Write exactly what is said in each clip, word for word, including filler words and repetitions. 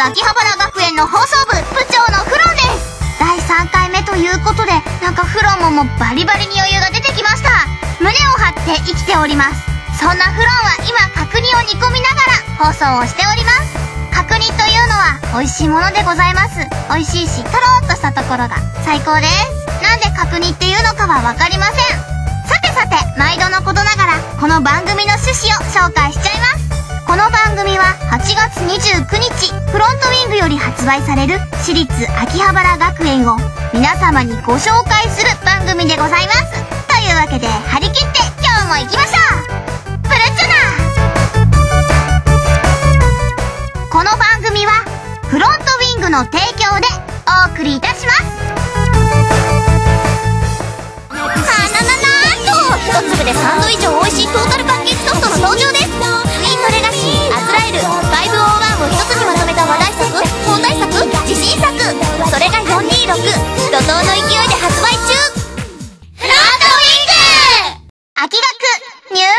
秋葉原学園の放送部部長のフロンです。だいさんかいめということで、なんかフロンももうバリバリに余裕が出てきました。胸を張って生きております。そんなフロンは今角煮を煮込みながら放送をしております。角煮というのは美味しいものでございます。美味しいし、とろーっとしたところが最高です。なんで角煮っていうのかはわかりません。さてさて、毎度のことながらこの番組の趣旨を紹介しちゃいます。この番組ははちがつにじゅうくにちフロントウィングより発売される私立秋葉原学園を皆様にご紹介する番組でございます。というわけで張り切って今日も行きましょう。プルチュナ。この番組はフロントウィングの提供でお送りいたします。あなななーと一粒でさんど以上美味しいトータルパッケージソフトの登場です。ミートレガシー、アズラエル、ファイブオーワンを一つにまとめた話題作、交代作、自信作、それがよんにーろく、怒涛の勢いで発売中。フロントウィング秋学入学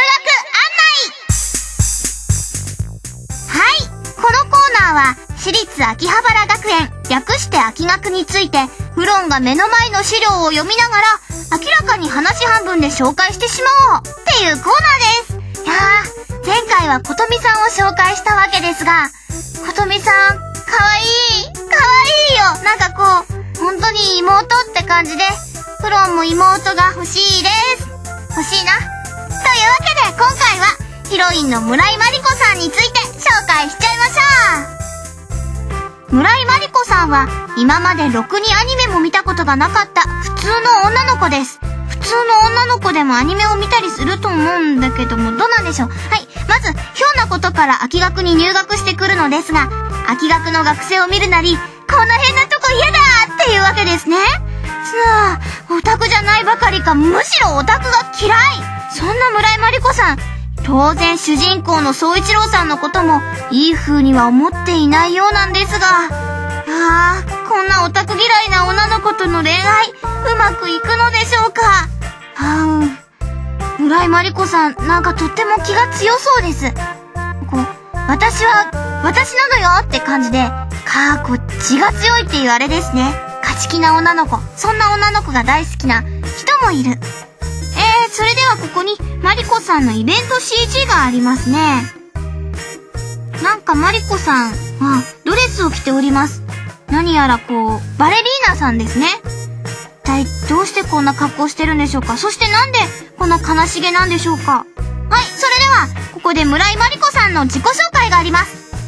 案内。はい、このコーナーは私立秋葉原学園、略して秋学についてフロンが目の前の資料を読みながら明らかに話半分で紹介してしまおうっていうコーナーです。いやー、前回はことみさんを紹介したわけですが、ことみさんかわいいかわいいよ。なんかこう本当に妹って感じで、フロンも妹が欲しいです。欲しいな。というわけで今回はヒロインの村井真理子さんについて紹介しちゃいましょう。村井真理子さんは今までろくにアニメも見たことがなかった普通の女の子です。普通の女の子でもアニメを見たりすると思うんだけども、どうなんでしょう。はい、まずひょんなことから秋学に入学してくるのですが、秋学の学生を見るなり、こんな変なとこ嫌だっていうわけですね。さあ、オタクじゃないばかりか、むしろオタクが嫌い。そんな村井真理子さん、当然主人公の宗一郎さんのこともいい風には思っていないようなんですが、あー、こんなオタク嫌いな女の子との恋愛、うまくいくのでしょうか。あー、村井真理子さん、なんかとっても気が強そうです。こう、私は私なのよって感じで、かーこ血が強いっていうあれですね。勝ち気な女の子、そんな女の子が大好きな人もいる。えー、それではここにマリコさんのイベント シージー がありますね。なんかマリコさんはドレスを着ております。何やらこうバレリーナさんですね。一体どうしてこんな格好してるんでしょうか。そしてなんでこんな悲しげなんでしょうか。はい、それではここで村井真理子さんの自己紹介があります。どうぞ。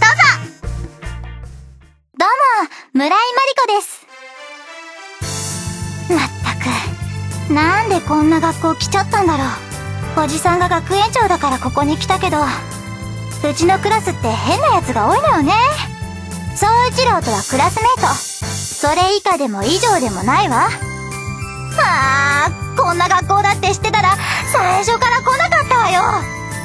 どうも、村井真理子です。まったく、なんでこんな学校来ちゃったんだろう。おじさんが学園長だからここに来たけど、うちのクラスって変なやつが多いのよね。宗一郎とはクラスメイト。それ以下でも以上でもないわ。あー、こんな学校だって知ってたら最初から来なかったわよ。は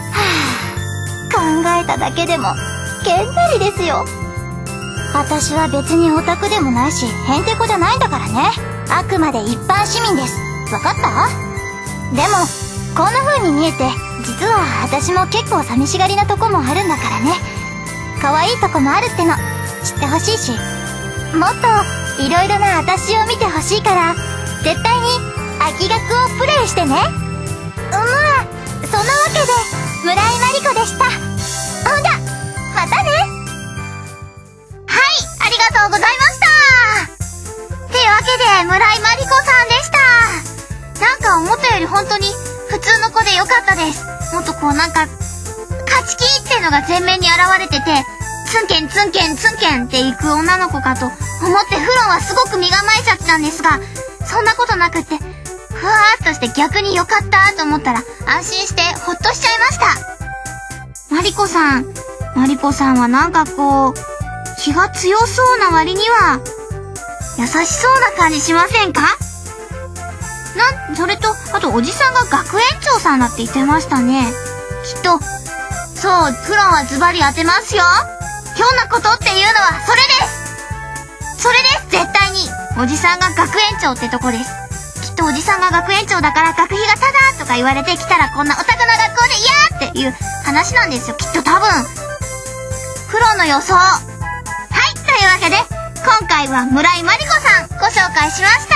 ぁ、考えただけでもげんなりですよ。私は別にオタクでもないしヘンテコじゃないんだからね。あくまで一般市民です。わかった？でもこんな風に見えて実は私も結構寂しがりなとこもあるんだからね。可愛いとこもあるっての知ってほしいし、もっといろいろな私を見てほしいから絶対に秋学をプレイしてね。うむ、そんなわけで村井真理子でした。ほんじゃまたね。 はい、ありがとうございました。っていうわけで村井真理子さんでした。なんか思ったより本当に普通の子でよかったです。もっとこうなんか勝ち気っていうのが前面に現れてて、ツンケンツンケンツンケンっていく女の子かと思ってフロンはすごく身構えちゃってたんですが、そんなことなくってふわーっとして逆によかったと思ったら安心してほっとしちゃいました。マリコさんマリコさんはなんかこう気が強そうな割には優しそうな感じしませんか？なんそれとあとおじさんが学園長さんだって言ってましたね。きっとそう、フロンはズバリ当てますよ。ひょんなことっていうのはそれです。それです、絶対に。おじさんが学園長ってとこです。きっとおじさんが学園長だから学費がタダとか言われてきたらこんなオタクな学校で嫌っていう話なんですよ、きっと多分。フロンの予想。はい、というわ今回は村井真理子さんご紹介しました。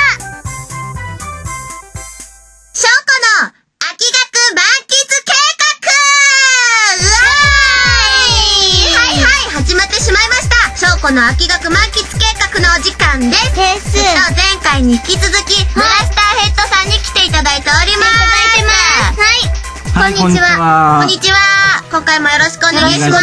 翔子の秋学満喫計画。うわーい、はいはい、始まってしまいました。翔子の秋学満喫計画のお時間です。です。前回に引き続き、ブラスターヘッドさんに来ていただいております。はい、こんにちは。こんにちは。今回もよろしくお願いします。お願いします。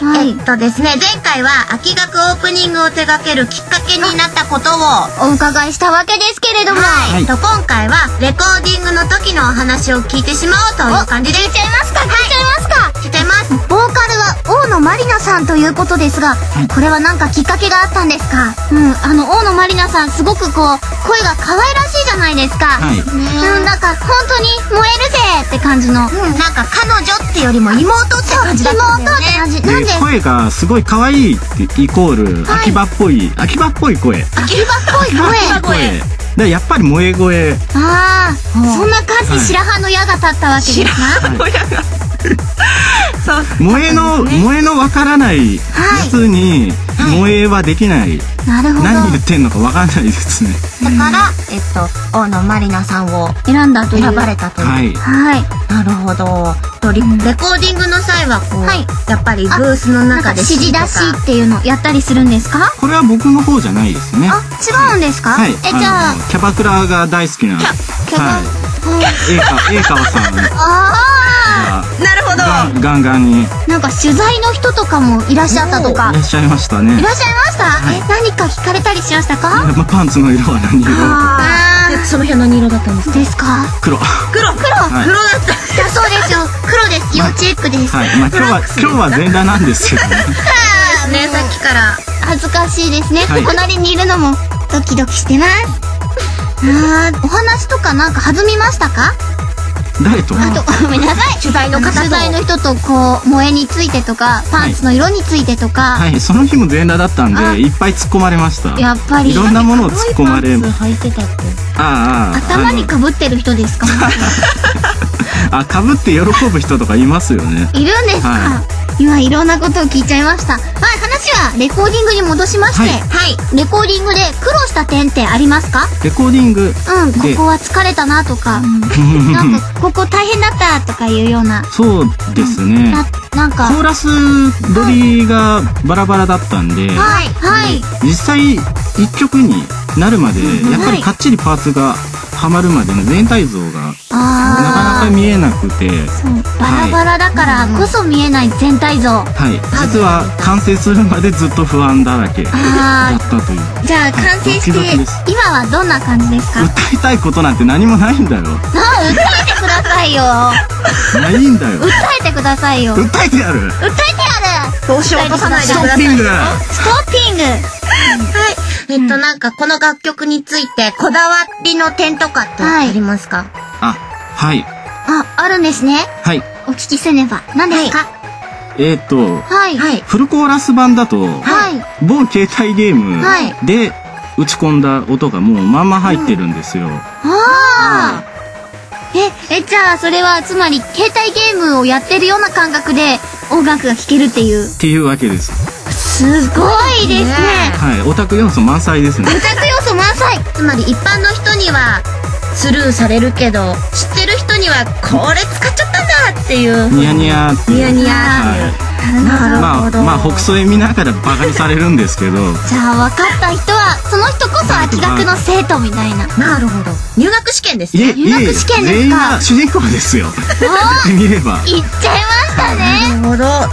はい、えっとですね、前回は秋学オープニングを手掛けるきっかけになったことをお伺いしたわけですけれども、はい、と今回はレコーディングの時のお話を聞いてしまおうという感じで。聞いちゃいますか？聞いちゃいますか？聞いちゃいます。ボーカルは大野まりなさんということですが、これはなんかきっかけがあったんですか？うん、あの大野まりなさんすごくこう声が可愛らしいじゃないですか。はい。うん、なんか本当に燃えるぜって感じの、うん、なんか彼女ってよりも妹って感じだったんだよね。妹って感じ。なんで声がすごい可愛いってイコール、はい、秋葉っぽい秋葉っぽい声。 秋葉っぽい声。 声。でやっぱり萌え声。 ああ、そんな感じで白羽の矢が立ったわけですか？白羽の矢が。 萌えの萌えのわからないやつに萌えはできない。 なるほど。 何言ってんのかわかんないですね。 だからえっと大野まりなさんを選んだという選ばれたという。はい。はい。なるほど。とレコーディングの際はこうやっぱりブースの中で指示出しっていうのやったりするんですか？ これは僕の方じゃないですね。 あ、違うんですか？ はい。えじゃあキャバクラが大好きな。キャバ。栄川さん。ああ。なるほど。 ガンガンに。 なんか取材の人とかもいらっしゃったとか。 いらっしゃいましたね。 いらっしゃいました。え、何か聞かれたりしましたか？ パンツの色は何色？ ああ。その日は何色だったんですか？ですか？ 黒。 黒。黒。黒だった。だそうですよ。黒です。要チェックです。 はい。まあ今日は今日は全裸なんですけどね。 ね、さっきから恥ずかしいですね。隣にいるのもドキドキしてます。ああ、お話とかなんか弾みましたか？ 誰と？ あとごめんなさい。取材の方と取材の人とこう萌えについてとかパンツの色についてとか。 はい、その日も全裸だったんでいっぱい突っ込まれました。 やっぱりいろんなものを突っ込まれ。 パンツ履いてたって。 ああ、 頭にかぶってる人ですか？ あ、かぶって喜ぶ人とかいますよね。 いるんですか？今いろんなことを聞いちゃいました。はい、話はレコーディングに戻しまして、はい、レコーディングで苦労した点ってありますか？ レコーディング。 うん、ここは疲れたなとか、なんかここ大変だったとかいうような。 そうですね。 なんかコーラス撮りがバラバラだったんで、はいはい。実際一曲になるまでやっぱりかっちりパーツがはまるまでの全体像がなかなか見えなくて、 バラバラだからこそ見えない全体像。はい。 実は完成するまでずっと不安だらけだったという。 じゃあ完成して今はどんな感じですか？ 歌いたいことなんて何もないんだよ。 あ、歌えてくださいよ。 ないんだよ。 歌えてくださいよ。 歌えてやる。 歌えてやる。 どうしよう、落とさないでください。ストッピング。 ストッピング。はい。えっとなんかこの楽曲についてこだわりの点とかってありますか？ あ、はい。 あ、あるんですね。 はい。 お聞きせねば。何ですか？ えっと、 はい。 フルコーラス版だと、はい。某携帯ゲームで打ち込んだ音がもうまんま入ってるんですよ。 ああ。え、え、じゃあそれはつまり携帯ゲームをやってるような感覚で音楽が聴けるっていう。 っていうわけです。 すごいですね。 はい、オタク要素満載ですね。 オタク要素満載。つまり一般の人にはスルーされるけど、知ってる人にはこれ使っちゃったんだっていう。 ニヤニヤっていう。 ニヤニヤ。なるほど。 まあ、まあ、北斎見ながらバカにされるんですけど。 じゃあ分かった人はその人こそ秋学の生徒みたいな。なるほど。入学試験ですね。入学試験ですか。 主人公ですよ。見れば。 言っちゃいましたね。なるほど。はい、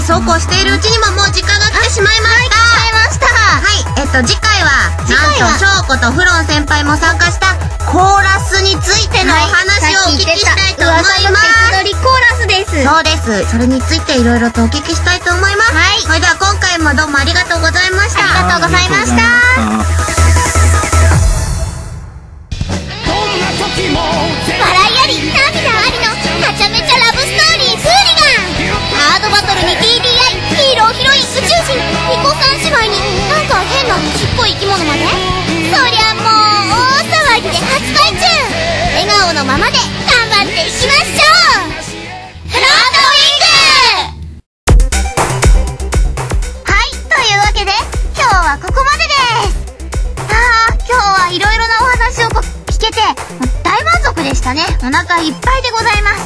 そうこうしているうちにももう時間が来てしまいました。来ました。はい、えっと次回はなんと翔子とフロン先輩も参加したコーラスについてのお話をお聞きしたいと思います。はい、ケツ取りコーラスです。そうです。それについていろいろとお聞きしたいと思います。はい。それでは今回もどうもありがとうございました。ありがとうございました。笑いあり涙ありのはちゃめちゃラブストーリーフーリガン。ハードバトルに ティーディーアイ、ヒーローヒロイン宇宙人ニコさん姉妹になんか変なちっぽい生き物まで、そりゃもう大騒ぎで発売中。笑顔のままで頑張っていきましょう。フロートウィング。はい、というわけで曲でしたね。お腹いっぱいでございます。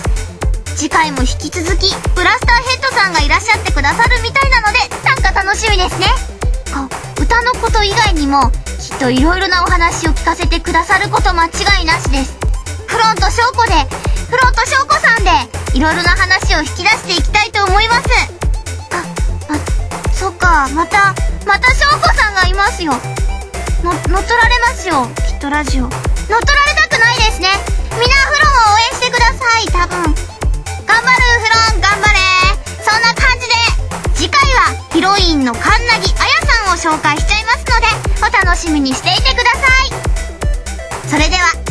次回も引き続きブラスターヘッドさんがいらっしゃってくださるみたいなので、なんか楽しみですね。あ、歌のこと以外にもきっといろいろなお話を聞かせてくださること間違いなしです。フロント翔子でフロント翔子さんでいろいろな話を引き出していきたいと思います。あ、あ、そっか、またまた翔子さんがいますよ。の乗っ取られますよ、きっとラジオ。乗っ取られたくないですね。みんなフロンを応援してください。多分頑張るフロン、頑張れ。そんな感じで次回はヒロインの神奈木彩さんを紹介しちゃいますので、お楽しみにしていてください。それでは